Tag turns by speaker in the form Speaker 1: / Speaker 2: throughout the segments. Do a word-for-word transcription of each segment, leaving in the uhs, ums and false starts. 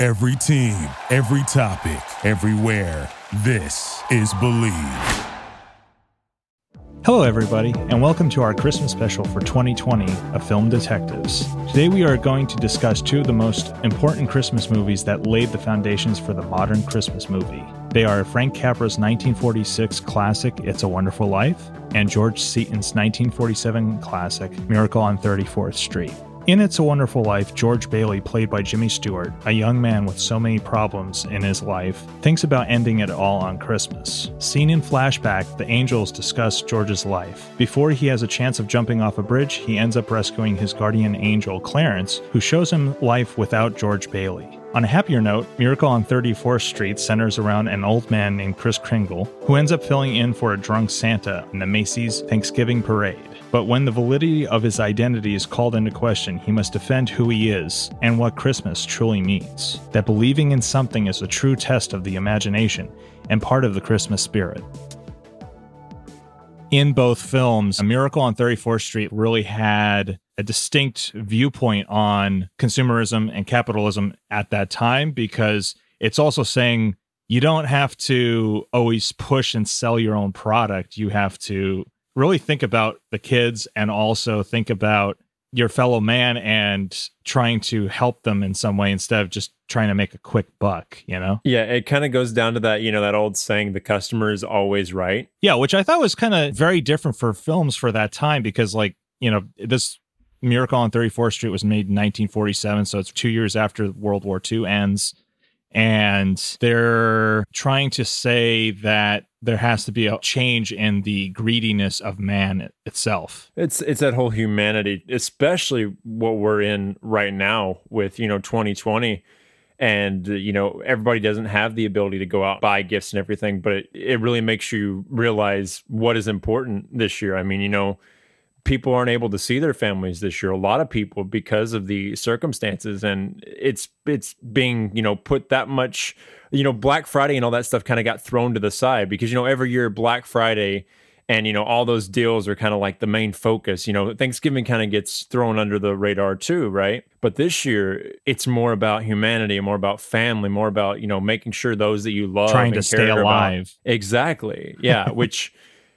Speaker 1: Every team, every topic, everywhere. This is Believe.
Speaker 2: Hello, everybody, and welcome to our Christmas special for twenty twenty of Film Detectives. Today we are going to discuss two of the most important Christmas movies that laid the foundations for the modern Christmas movie. They are Frank Capra's nineteen forty-six classic, It's a Wonderful Life, and George Seaton's nineteen forty-seven classic, Miracle on thirty-fourth Street. In It's a Wonderful Life, George Bailey, played by Jimmy Stewart, a young man with so many problems in his life, thinks about ending it all on Christmas. Seen in flashback, the angels discuss George's life. Before he has a chance of jumping off a bridge, he ends up rescuing his guardian angel, Clarence, who shows him life without George Bailey. On a happier note, Miracle on thirty-fourth Street centers around an old man named Kris Kringle, who ends up filling in for a drunk Santa in the Macy's Thanksgiving Parade. But when the validity of his identity is called into question, he must defend who he is and what Christmas truly means. That believing in something is a true test of the imagination and part of the Christmas spirit. In both films, A Miracle on thirty-fourth Street really had a distinct viewpoint on consumerism and capitalism at that time, because it's also saying you don't have to always push and sell your own product. You have to really think about the kids and also think about your fellow man and trying to help them in some way instead of just trying to make a quick buck, you know?
Speaker 3: Yeah, it kind of goes down to that, you know, that old saying, the customer is always right.
Speaker 2: Yeah, which I thought was kind of very different for films for that time, because, like, you know, this Miracle on thirty-fourth Street was made in nineteen forty-seven, so it's two years after World War Two ends. And they're trying to say that there has to be a change in the greediness of man itself.
Speaker 3: It's it's that whole humanity, especially what we're in right now with, you know, twenty twenty. And, you know, everybody doesn't have the ability to go out, buy gifts and everything, but it, it really makes you realize what is important this year. I mean, you know, people aren't able to see their families this year. A lot of people, because of the circumstances, and it's it's being, you know, put that much, you know, Black Friday and all that stuff kind of got thrown to the side, because, you know, every year Black Friday and, you know, all those deals are kind of like the main focus. You know, Thanksgiving kind of gets thrown under the radar too, right? But this year it's more about humanity, more about family, more about, you know, making sure those that you love
Speaker 2: trying
Speaker 3: and
Speaker 2: to stay alive.
Speaker 3: About, exactly. Yeah. Which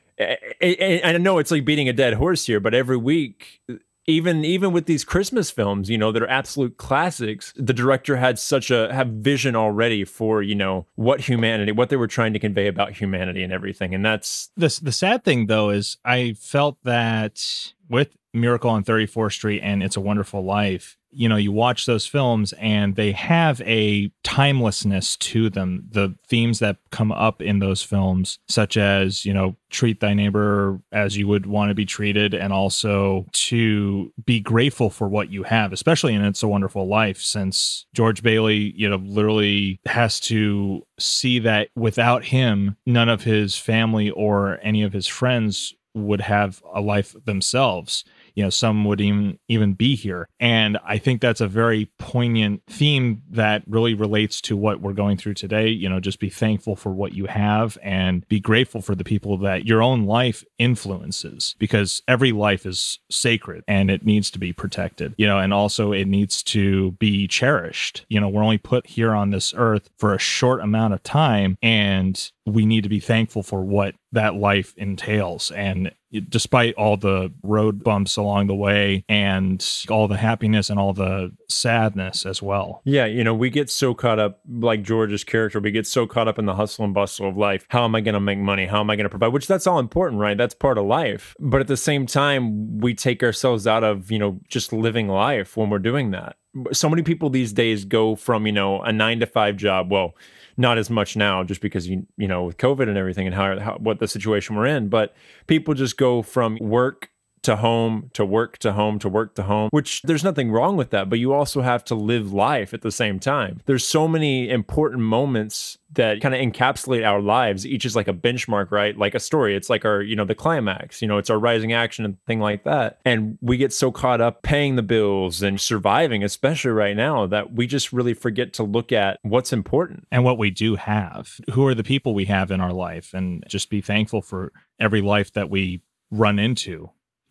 Speaker 3: I, I know it's like beating a dead horse here, but every week, even even with these Christmas films, you know, that are absolute classics, the director had such a have vision already for, you know, what humanity, what they were trying to convey about humanity and everything. And that's
Speaker 2: the the sad thing, though, is I felt that with Miracle on thirty-fourth Street and It's a Wonderful Life, you know, you watch those films and they have a timelessness to them. The themes that come up in those films, such as, you know, treat thy neighbor as you would want to be treated, and also to be grateful for what you have, especially in It's a Wonderful Life, since George Bailey, you know, literally has to see that without him, none of his family or any of his friends would have a life themselves. You know, some would even even be here. And I think that's a very poignant theme that really relates to what we're going through today. You know, just be thankful for what you have and be grateful for the people that your own life influences, because every life is sacred and it needs to be protected, you know, and also it needs to be cherished. You know, we're only put here on this earth for a short amount of time, and we need to be thankful for what that life entails. And despite all the road bumps along the way and all the happiness and all the sadness as well.
Speaker 3: Yeah, you know, we get so caught up, like George's character, we get so caught up in the hustle and bustle of life. How am I going to make money? How am I going to provide? Which, that's all important, right? That's part of life. But at the same time, we take ourselves out of, you know, just living life when we're doing that. So many people these days go from, you know, a nine to five job. Well, not as much now, just because, you you know, with COVID and everything and how, how what the situation we're in. But people just go from work to home, to work to home, to work to home, which there's nothing wrong with that, but you also have to live life at the same time. There's so many important moments that kind of encapsulate our lives. Each is like a benchmark, right? Like a story. It's like our, you know, the climax, you know, it's our rising action and thing like that. And we get so caught up paying the bills and surviving, especially right now, that we just really forget to look at what's important.
Speaker 2: And what we do have. Who are the people we have in our life? And just be thankful for every life that we run into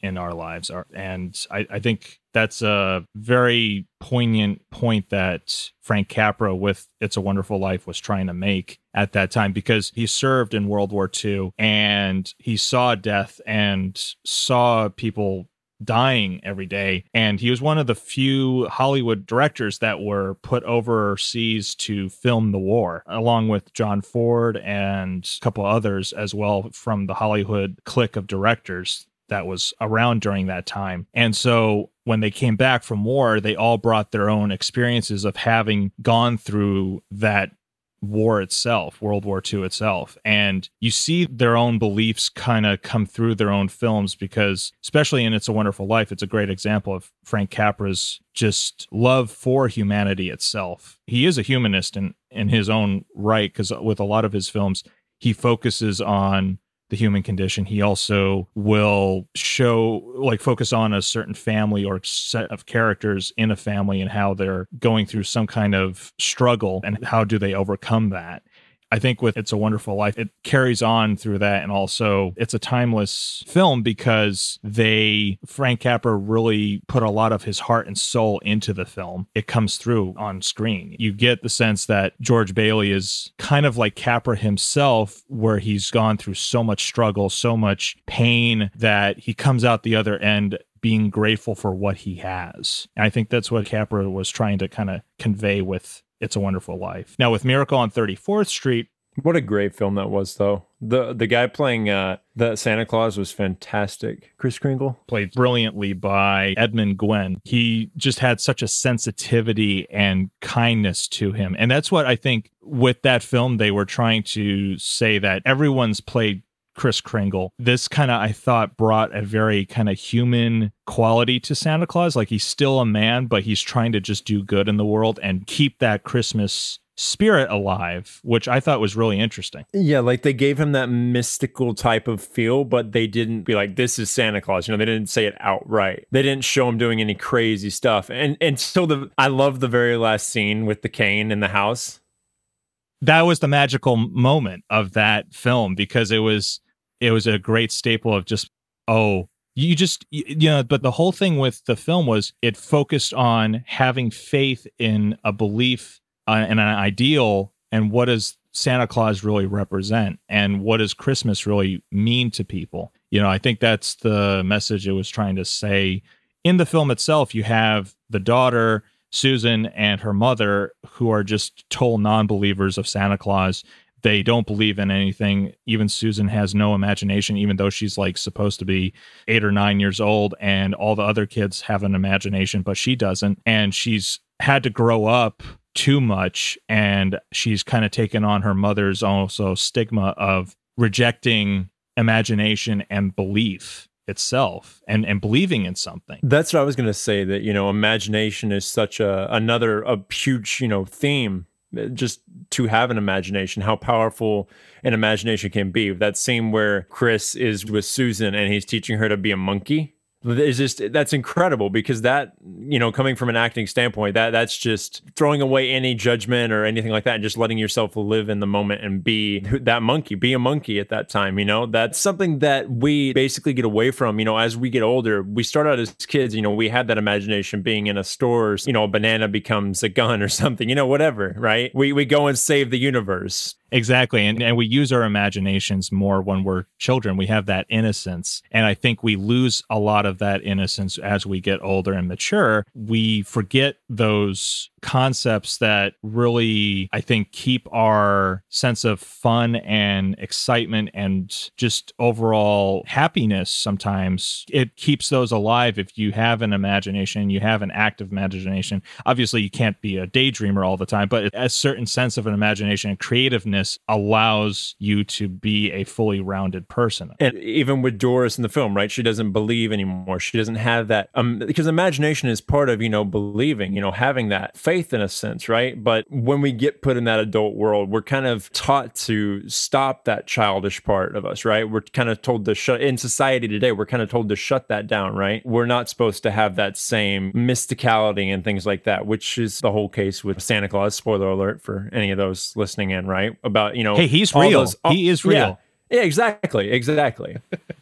Speaker 2: in our lives. And I, I think that's a very poignant point that Frank Capra with It's a Wonderful Life was trying to make at that time, because he served in World War Two and he saw death and saw people dying every day. And he was one of the few Hollywood directors that were put overseas to film the war, along with John Ford and a couple others as well from the Hollywood clique of directors that was around during that time. And so when they came back from war, they all brought their own experiences of having gone through that war itself, World War Two itself. And you see their own beliefs kind of come through their own films, because especially in It's a Wonderful Life, it's a great example of Frank Capra's just love for humanity itself. He is a humanist in, in his own right, because with a lot of his films, he focuses on the human condition. He also will show, like, focus on a certain family or set of characters in a family and how they're going through some kind of struggle and how do they overcome that. I think with It's a Wonderful Life, it carries on through that. And also it's a timeless film because they, Frank Capra really put a lot of his heart and soul into the film. It comes through on screen. You get the sense that George Bailey is kind of like Capra himself, where he's gone through so much struggle, so much pain, that he comes out the other end being grateful for what he has. And I think that's what Capra was trying to kind of convey with It's a Wonderful Life. Now, with Miracle on thirty-fourth Street.
Speaker 3: What a great film that was, though. The the guy playing uh, the Santa Claus was fantastic. Kris Kringle.
Speaker 2: Played brilliantly by Edmund Gwenn. He just had such a sensitivity and kindness to him. And that's what I think with that film, they were trying to say, that everyone's played Kris Kringle. This kind of, I thought, brought a very kind of human quality to Santa Claus. Like, he's still a man, but he's trying to just do good in the world and keep that Christmas spirit alive, which I thought was really interesting.
Speaker 3: Yeah, like they gave him that mystical type of feel, but they didn't be like, this is Santa Claus. You know, they didn't say it outright. They didn't show him doing any crazy stuff. And and so the I love the very last scene with the cane in the house.
Speaker 2: That was the magical moment of that film, because it was it was a great staple of just, oh, you just, you know, but the whole thing with the film was it focused on having faith in a belief uh, and an ideal, and what does Santa Claus really represent, and what does Christmas really mean to people. You know, I think that's the message it was trying to say. In the film itself, you have the daughter, Susan, and her mother, who are just total non-believers of Santa Claus. They don't believe in anything. Even Susan has no imagination, even though she's like supposed to be eight or nine years old, and all the other kids have an imagination, but she doesn't. And she's had to grow up too much, and she's kind of taken on her mother's also stigma of rejecting imagination and belief itself, and and believing in something.
Speaker 3: That's what I was going to say, that, you know, imagination is such a another a huge, you know, theme. Just to have an imagination, how powerful an imagination can be. That scene where Chris is with Susan and he's teaching her to be a monkey. It's just, that's incredible, because that, you know, coming from an acting standpoint, that that's just throwing away any judgment or anything like that, and just letting yourself live in the moment and be that monkey, be a monkey at that time. You know, that's something that we basically get away from, you know, as we get older. We start out as kids, you know, we had that imagination being in a store, you know, a banana becomes a gun or something, you know, whatever, right? We, we go and save the universe.
Speaker 2: Exactly. And, and we use our imaginations more when we're children. We have that innocence. And I think we lose a lot of that innocence as we get older and mature. We forget those concepts that really, I think, keep our sense of fun and excitement and just overall happiness. Sometimes it keeps those alive if you have an imagination, you have an active imagination. Obviously, you can't be a daydreamer all the time, but a certain sense of an imagination and creativeness allows you to be a fully rounded person.
Speaker 3: And even with Doris in the film, right? She doesn't believe anymore. She doesn't have that, um, because imagination is part of, you know, believing, you know, having that faith in a sense, right? But when we get put in that adult world, we're kind of taught to stop that childish part of us, right? We're kind of told to shut, in society today, we're kind of told to shut that down, right? We're not supposed to have that same mysticality and things like that, which is the whole case with Santa Claus. Spoiler alert for any of those listening in, right? About, you know,
Speaker 2: hey, he's real.
Speaker 3: Those, oh,
Speaker 2: he is real.
Speaker 3: Yeah, yeah, exactly, exactly.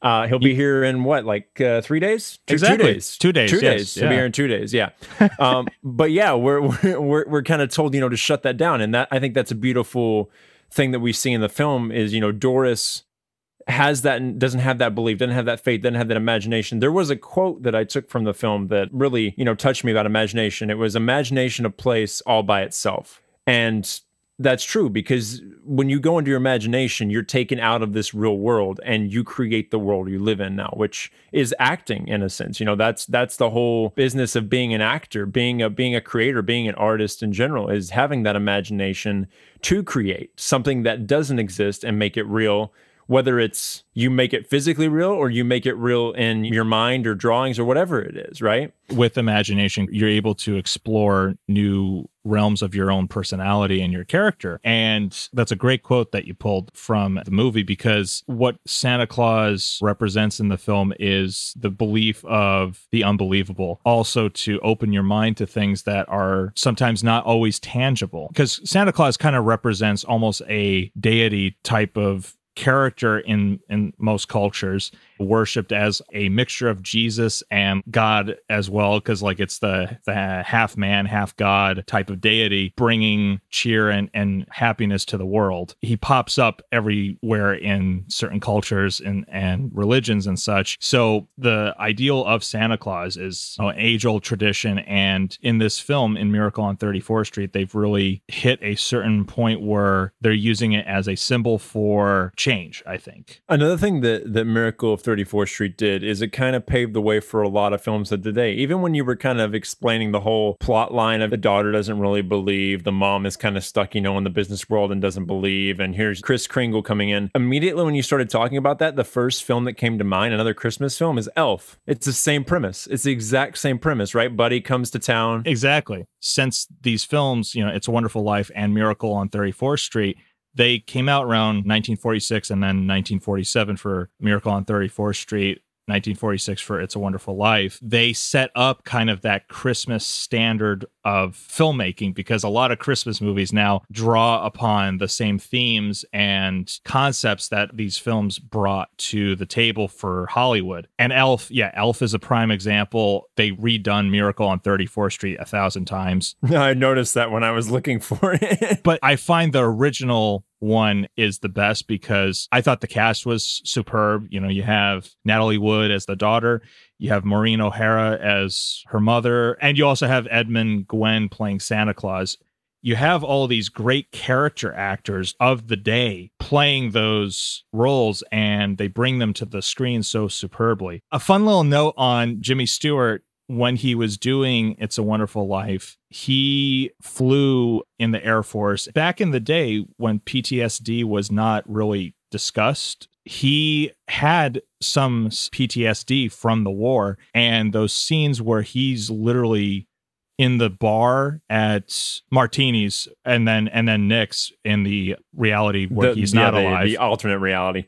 Speaker 3: Uh, he'll be here in what, like uh, three days? Two,
Speaker 2: exactly.
Speaker 3: Two days.
Speaker 2: Two days.
Speaker 3: Two
Speaker 2: yes,
Speaker 3: days.
Speaker 2: Yeah.
Speaker 3: He'll be here in two days. Yeah. um, but yeah, we're we're we're, we're kind of told, you know, to shut that down, and that I think that's a beautiful thing that we see in the film is, you know, Doris has that and doesn't have that belief, doesn't have that faith, doesn't have that imagination. There was a quote that I took from the film that really, you know, touched me about imagination. It was imagination a place all by itself. And that's true, because when you go into your imagination, you're taken out of this real world and you create the world you live in now, which is acting in a sense. You know, that's that's the whole business of being an actor, being a being a creator, being an artist in general, is having that imagination to create something that doesn't exist and make it real. Whether it's you make it physically real or you make it real in your mind or drawings or whatever it is, right?
Speaker 2: With imagination, you're able to explore new realms of your own personality and your character. And that's a great quote that you pulled from the movie, because what Santa Claus represents in the film is the belief of the unbelievable. Also to open your mind to things that are sometimes not always tangible. Because Santa Claus kind of represents almost a deity type of character in in most cultures, worshipped as a mixture of Jesus and God as well, because like it's the the half man half God type of deity, bringing cheer and and happiness to the world. He pops up everywhere in certain cultures and and religions and such. So the ideal of Santa Claus is, you know, an age-old tradition, and in this film, in Miracle on thirty-fourth Street, they've really hit a certain point where they're using it as a symbol for change, I think.
Speaker 3: Another thing that, that Miracle of thirty-fourth Street did is it kind of paved the way for a lot of films of today. Even when you were kind of explaining the whole plot line of the daughter doesn't really believe, the mom is kind of stuck, you know, in the business world and doesn't believe, and here's Kris Kringle coming in. Immediately when you started talking about that, the first film that came to mind, another Christmas film, is Elf. It's the same premise. It's the exact same premise, right? Buddy comes to town.
Speaker 2: Exactly. Since these films, you know, It's a Wonderful Life and Miracle on thirty-fourth Street, they came out around nineteen forty-six and then nineteen forty-seven for Miracle on thirty-fourth Street, nineteen forty-six for It's a Wonderful Life. They set up kind of that Christmas standard of filmmaking, because a lot of Christmas movies now draw upon the same themes and concepts that these films brought to the table for Hollywood. And Elf, yeah, Elf is a prime example. They redone Miracle on thirty-fourth Street a thousand times.
Speaker 3: I noticed that when I was looking for it.
Speaker 2: But I find the original one is the best because I thought the cast was superb. You know, you have Natalie Wood as the daughter, you have Maureen O'Hara as her mother, and you also have Edmund Gwenn playing Santa Claus. You have all these great character actors of the day playing those roles, and they bring them to the screen so superbly. A fun little note on Jimmy Stewart: when he was doing It's a Wonderful Life, he flew in the Air Force. Back in the day when P T S D was not really discussed, he had some P T S D from the war, and those scenes where he's literally in the bar at Martini's and then and then Nick's in the reality where
Speaker 3: the,
Speaker 2: he's
Speaker 3: yeah,
Speaker 2: not
Speaker 3: the,
Speaker 2: alive.
Speaker 3: The alternate reality.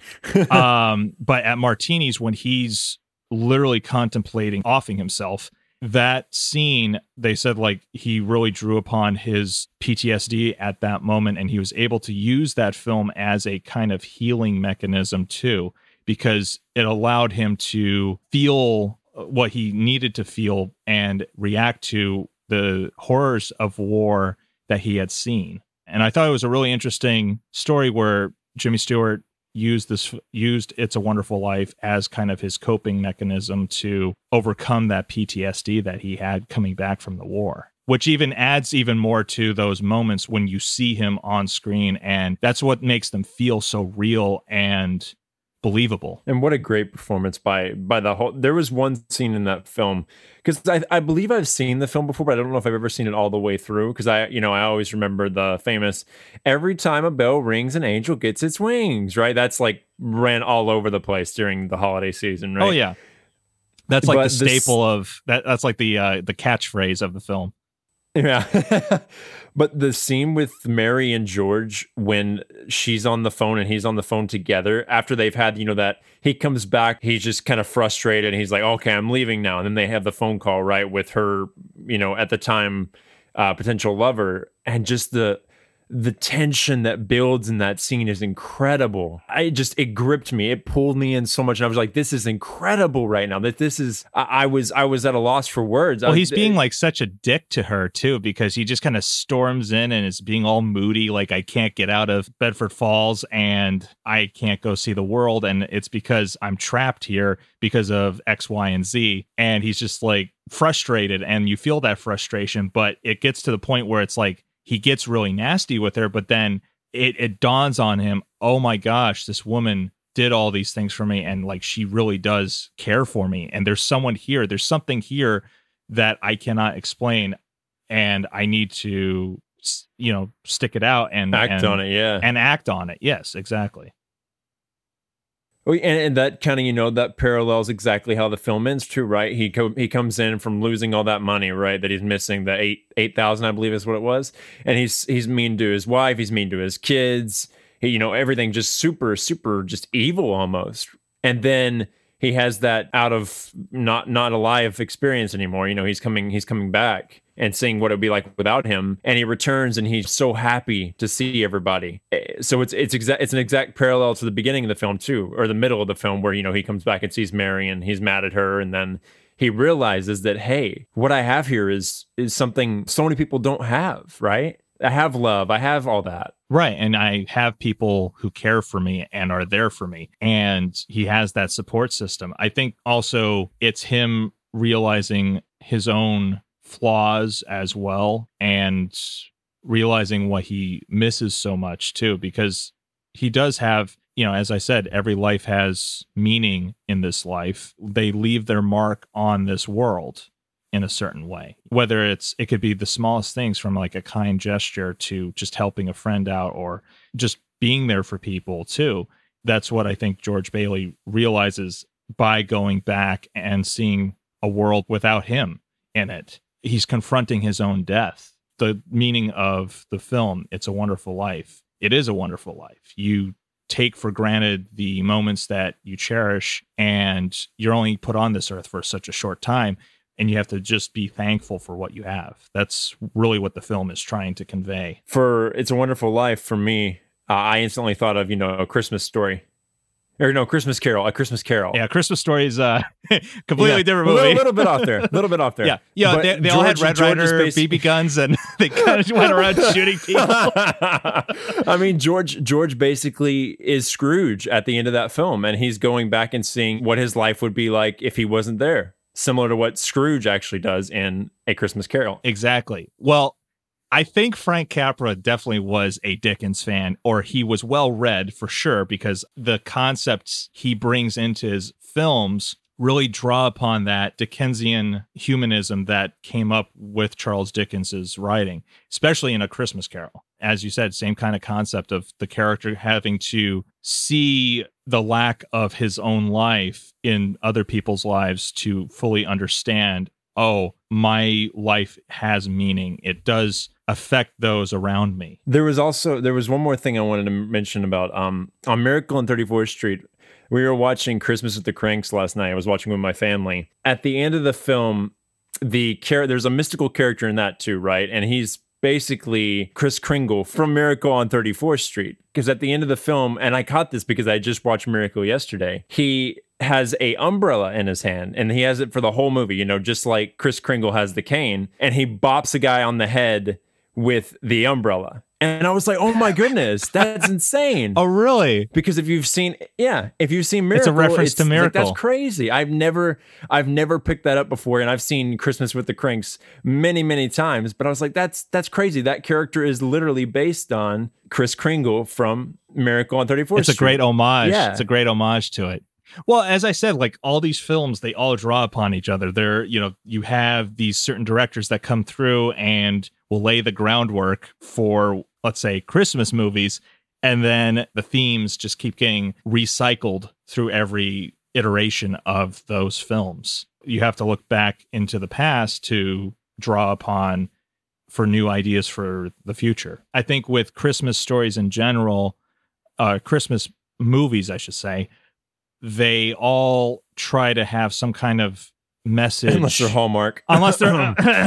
Speaker 2: um, but at Martini's, when he's literally contemplating offing himself, that scene, they said like he really drew upon his P T S D at that moment, and he was able to use that film as a kind of healing mechanism too, because it allowed him to feel what he needed to feel and react to the horrors of war that he had seen. And I thought it was a really interesting story where Jimmy Stewart used this used It's a Wonderful Life as kind of his coping mechanism to overcome that P T S D that he had coming back from the war, which even adds even more to those moments when you see him on screen, and that's what makes them feel so real and believable.
Speaker 3: And what a great performance by by the whole. There was one scene in that film, because I, I believe I've seen the film before, but I don't know if I've ever seen it all the way through, because I you know I always remember the famous "every time a bell rings an angel gets its wings," right? That's like ran all over the place during the holiday season, right?
Speaker 2: Oh yeah, that's like
Speaker 3: But
Speaker 2: the staple
Speaker 3: this,
Speaker 2: of that. That's like the uh, the catchphrase of the film.
Speaker 3: Yeah. But the scene with Mary and George when she's on the phone and he's on the phone together after they've had, you know, that he comes back, he's just kind of frustrated and he's like, okay, I'm leaving now. And then they have the phone call, right, with her, you know, at the time, uh, potential lover, and just the, the tension that builds in that scene is incredible. I just, it gripped me. It pulled me in so much. And I was like, this is incredible right now. That this is, I, I was, I was at a loss for words.
Speaker 2: Well,
Speaker 3: I,
Speaker 2: he's being like such a dick to her too, because he just kind of storms in and is being all moody. Like, I can't get out of Bedford Falls and I can't go see the world. And it's because I'm trapped here because of X, Y, and Z. And he's just like frustrated, and you feel that frustration, but it gets to the point where it's like, he gets really nasty with her, but then it, it dawns on him, oh my gosh, this woman did all these things for me, and like she really does care for me. And there's someone here, there's something here that I cannot explain, and I need to, you know, stick it out and
Speaker 3: act
Speaker 2: and,
Speaker 3: on it, yeah,
Speaker 2: and act on it. Yes, exactly.
Speaker 3: And, and that kind of, you know, that parallels exactly how the film ends too, right? He co- he comes in from losing all that money, right? That he's missing, the eight eight thousand, I believe, is what it was, and he's he's mean to his wife, he's mean to his kids, he, you know, everything just super super just evil almost. And then he has that out of not not alive experience anymore. You know, he's coming he's coming back and seeing what it would be like without him. And he returns and he's so happy to see everybody. So it's it's exact it's an exact parallel to the beginning of the film too, or the middle of the film, where, you know, he comes back and sees Mary and he's mad at her, and then he realizes that, hey, what I have here is is something so many people don't have, right? I have love, I have all that.
Speaker 2: Right. And I have people who care for me and are there for me. And he has that support system. I think also it's him realizing his own flaws as well, and realizing what he misses so much too, because he does have, you know, as I said, every life has meaning in this life. They leave their mark on this world in a certain way, whether it's, it could be the smallest things, from like a kind gesture to just helping a friend out, or just being there for people too. That's what I think George Bailey realizes by going back and seeing a world without him in it. He's confronting his own death. The meaning of the film, It's a Wonderful Life, it is a wonderful life. You take for granted the moments that you cherish, and you're only put on this earth for such a short time, and you have to just be thankful for what you have. That's really what the film is trying to convey.
Speaker 3: For It's a Wonderful Life, for me, uh, I instantly thought of, you know, A Christmas Story. Or no, Christmas Carol, A Christmas Carol.
Speaker 2: Yeah, Christmas Story is a completely
Speaker 3: yeah,
Speaker 2: different
Speaker 3: a
Speaker 2: movie.
Speaker 3: A little, little bit off there. A little bit off there.
Speaker 2: Yeah, yeah.
Speaker 3: But
Speaker 2: They, they
Speaker 3: George,
Speaker 2: all had Red
Speaker 3: George
Speaker 2: Ryder
Speaker 3: basi-
Speaker 2: B B guns, and they kind of went around shooting people.
Speaker 3: I mean, George George basically is Scrooge at the end of that film, and he's going back and seeing what his life would be like if he wasn't there. Similar to what Scrooge actually does in A Christmas Carol.
Speaker 2: Exactly. Well, I think Frank Capra definitely was a Dickens fan, or he was well read for sure, because the concepts he brings into his films really draw upon that Dickensian humanism that came up with Charles Dickens's writing, especially in A Christmas Carol. As you said, same kind of concept of the character having to see the lack of his own life in other people's lives to fully understand, oh, my life has meaning. It does affect those around me.
Speaker 3: There was also, there was one more thing I wanted to mention about, um, on Miracle on thirty-fourth Street. We were watching Christmas with the Cranks last night. I was watching with my family. At the end of the film, the char- there's a mystical character in that too, right? And he's basically Kris Kringle from Miracle on thirty-fourth Street. Because at the end of the film, and I caught this because I just watched Miracle yesterday, he has a umbrella in his hand, and he has it for the whole movie, you know, just like Kris Kringle has the cane, and he bops a guy on the head with the umbrella. And I was like, oh my goodness, that's insane.
Speaker 2: Oh, really?
Speaker 3: Because if you've seen, yeah, if you've seen Miracle,
Speaker 2: it's a reference to Miracle.
Speaker 3: Like, that's crazy. I've never, I've never picked that up before, and I've seen Christmas with the Cranks many, many times. But I was like, that's that's crazy. That character is literally based on Kris Kringle from Miracle on thirty-fourth
Speaker 2: It's a
Speaker 3: Street.
Speaker 2: great homage.
Speaker 3: Yeah.
Speaker 2: It's a great homage to it. Well, as I said, like all these films, they all draw upon each other. They're, you know, you have these certain directors that come through and will lay the groundwork for, let's say, Christmas movies, and then the themes just keep getting recycled through every iteration of those films. You have to look back into the past to draw upon for new ideas for the future. I think with Christmas stories in general, uh, Christmas movies, I should say, they all try to have some kind of message.
Speaker 3: Unless they're Hallmark.
Speaker 2: Unless they're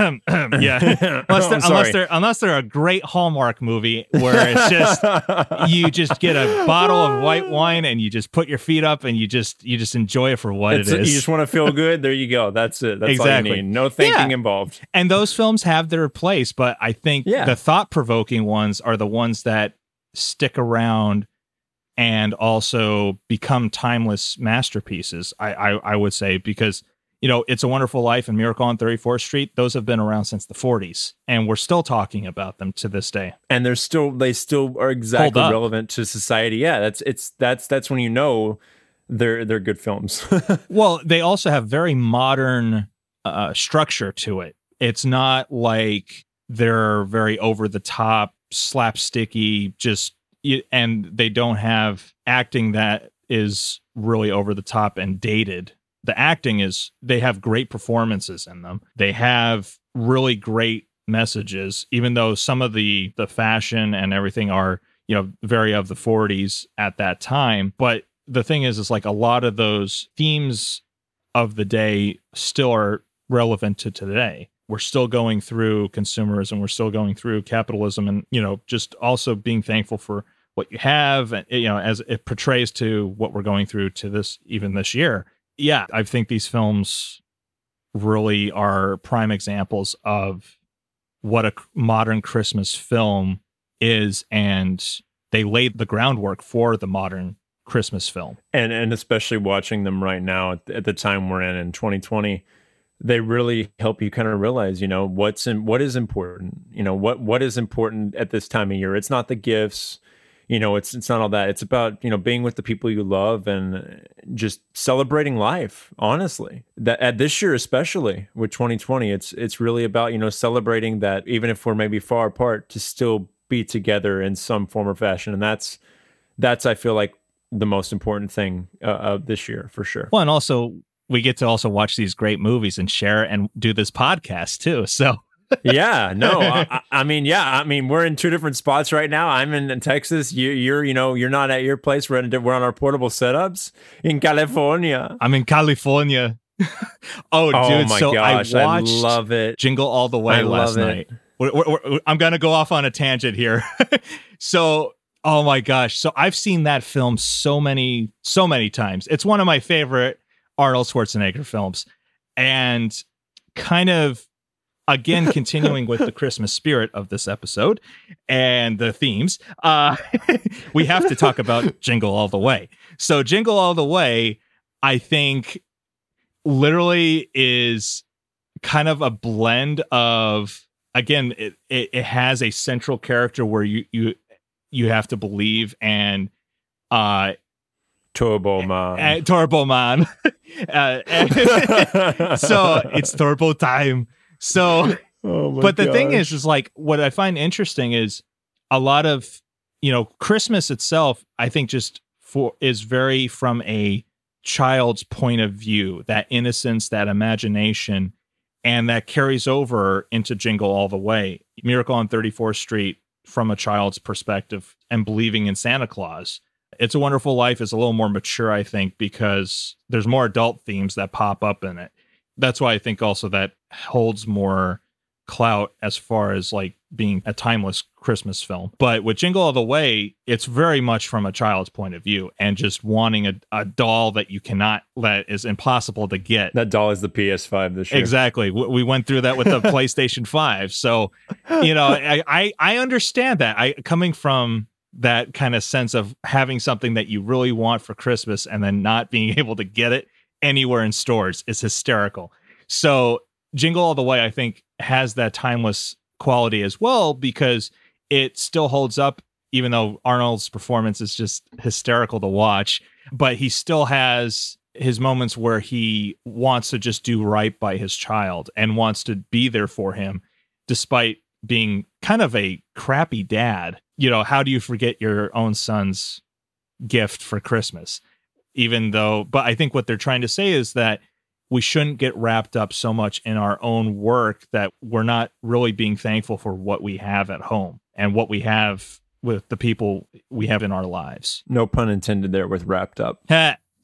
Speaker 2: yeah. Unless they're, unless they're unless they're a great Hallmark movie where it's just you just get a bottle of white wine and you just put your feet up and you just you just enjoy it for what
Speaker 3: it's,
Speaker 2: it is.
Speaker 3: You just want to feel good. There you go. That's it. That's
Speaker 2: exactly.
Speaker 3: all you need. No thinking
Speaker 2: yeah.
Speaker 3: involved.
Speaker 2: And those films have their place, but I think
Speaker 3: yeah.
Speaker 2: the thought-provoking ones are the ones that stick around and also become timeless masterpieces. I I, I would say because. You know, It's a Wonderful Life and Miracle on thirty-fourth Street, those have been around since the forties, and we're still talking about them to this day.
Speaker 3: And they're still, they still are exactly relevant to society. Yeah, that's it's that's that's when you know they're they're good films.
Speaker 2: Well, they also have very modern uh, structure to it. It's not like they're very over the top, slapsticky, just and they don't have acting that is really over the top and dated. The acting is, they have great performances in them. They have really great messages, even though some of the the fashion and everything are, you know, very of the forties at that time. But the thing is, is like a lot of those themes of the day still are relevant to today. We're still going through consumerism. We're still going through capitalism and, you know, just also being thankful for what you have. And, you know, as it portrays to what we're going through to this, even this year. Yeah, I think these films really are prime examples of what a modern Christmas film is, and they laid the groundwork for the modern Christmas film.
Speaker 3: And and especially watching them right now at, at the time we're in in twenty twenty, they really help you kind of realize, you know, what's in, what is important. You know, what what is important at this time of year. It's not the gifts. You know, it's it's not all that. It's about, you know, being with the people you love and just celebrating life, honestly. That at this year, especially with twenty twenty, it's it's really about, you know, celebrating that even if we're maybe far apart, to still be together in some form or fashion. And that's, that's I feel like, the most important thing uh, of this year, for sure.
Speaker 2: Well, and also, we get to also watch these great movies and share and do this podcast, too. So...
Speaker 3: yeah, no, I, I mean, yeah, I mean, we're in two different spots right now. I'm in, in Texas. You, you're, you know, you're not at your place. We're in, we're on our portable setups in California.
Speaker 2: I'm in California. oh,
Speaker 3: oh,
Speaker 2: dude,
Speaker 3: my
Speaker 2: so
Speaker 3: gosh,
Speaker 2: I watched
Speaker 3: I love it.
Speaker 2: Jingle All the Way
Speaker 3: I
Speaker 2: last
Speaker 3: love
Speaker 2: night. We're, we're, we're, I'm gonna go off on a tangent here. so, oh my gosh, so I've seen that film so many, so many times. It's one of my favorite Arnold Schwarzenegger films, and kind of. Again, continuing with the Christmas spirit of this episode and the themes, uh, we have to talk about Jingle All the Way. So Jingle All the Way, I think, literally is kind of a blend of, again, it, it, it has a central character where you you you have to believe, and uh,
Speaker 3: Turbo Man.
Speaker 2: Uh, Turbo Man. uh, and so it's Turbo time. So, oh but the gosh. thing is, is like what I find interesting is a lot of, you know, Christmas itself, I think just for is very from a child's point of view, that innocence, that imagination, and that carries over into Jingle All the Way. Miracle on thirty-fourth Street from a child's perspective and believing in Santa Claus. It's a Wonderful Life is a little more mature, I think, because there's more adult themes that pop up in it. That's why I think also that holds more clout as far as like being a timeless Christmas film. But with Jingle All the Way, it's very much from a child's point of view and just wanting a, a doll that you cannot, that is impossible to get.
Speaker 3: That doll is the P S five this year.
Speaker 2: Exactly. We went through that with the PlayStation five. So, you know, I, I, I understand that. I coming from that kind of sense of having something that you really want for Christmas and then not being able to get it anywhere in stores is hysterical. So Jingle All the Way, I think, has that timeless quality as well, because it still holds up, even though Arnold's performance is just hysterical to watch. But he still has his moments where he wants to just do right by his child and wants to be there for him, despite being kind of a crappy dad. You know, how do you forget your own son's gift for Christmas? Even though, but I think what they're trying to say is that we shouldn't get wrapped up so much in our own work that we're not really being thankful for what we have at home and what we have with the people we have in our lives.
Speaker 3: No pun intended there with wrapped up.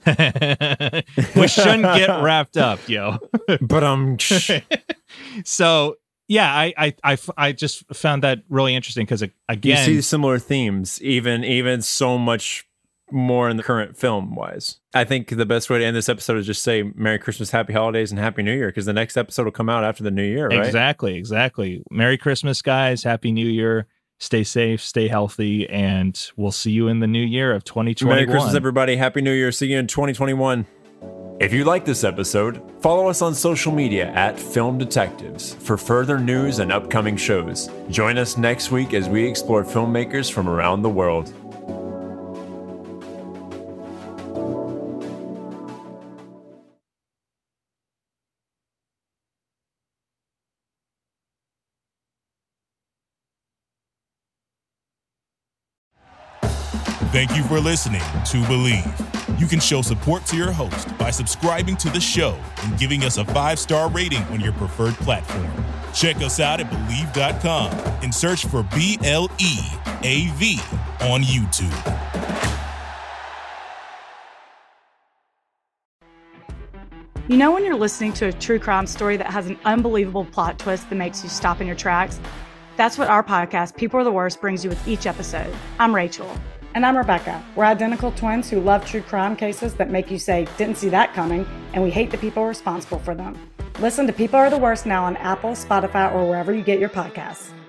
Speaker 2: We shouldn't get wrapped up, yo.
Speaker 3: But um,
Speaker 2: so yeah, I, I I I just found that really interesting because again,
Speaker 3: you see similar themes, even even so much more in the current film wise. I think the best way to end this episode is just say Merry Christmas, Happy Holidays, and Happy New Year, because the next episode will come out after the New Year, right?
Speaker 2: Exactly, exactly. Merry Christmas, guys. Happy New Year. Stay safe, stay healthy, and we'll see you in the new year of twenty twenty-one.
Speaker 3: Merry Christmas, everybody. Happy New Year. See you in twenty twenty-one. If you like this episode, follow us on social media at Film Detectives for further news and upcoming shows. Join us next week as we explore filmmakers from around the world.
Speaker 1: Thank you for listening to Believe. You can show support to your host by subscribing to the show and giving us a five-star rating on your preferred platform. Check us out at Believe dot com and search for B L E A V on YouTube.
Speaker 4: You know when you're listening to a true crime story that has an unbelievable plot twist that makes you stop in your tracks? That's what our podcast, People Are the Worst, brings you with each episode. I'm Rachel.
Speaker 5: And I'm Rebecca. We're identical twins who love true crime cases that make you say, didn't see that coming, and we hate the people responsible for them. Listen to People Are the Worst now on Apple, Spotify, or wherever you get your podcasts.